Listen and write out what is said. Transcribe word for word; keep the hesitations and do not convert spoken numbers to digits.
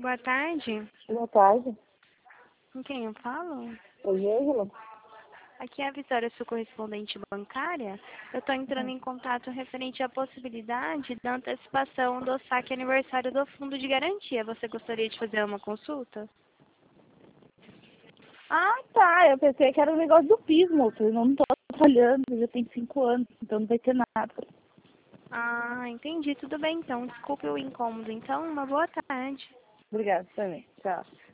Boa tarde. Boa tarde. Com quem eu falo? Oi, Ângela. Aqui é a Vitória, sua correspondente bancária. Eu estou entrando em contato referente à possibilidade da antecipação do saque aniversário do fundo de garantia. Você gostaria de fazer uma consulta? Ah, tá. Eu pensei que era um negócio do pismo. Eu não estou trabalhando, já tem cinco anos, então não vai ter nada. Ah, entendi. Tudo bem, então. Desculpe o incômodo. Então, uma boa tarde. Obrigada também. Tchau.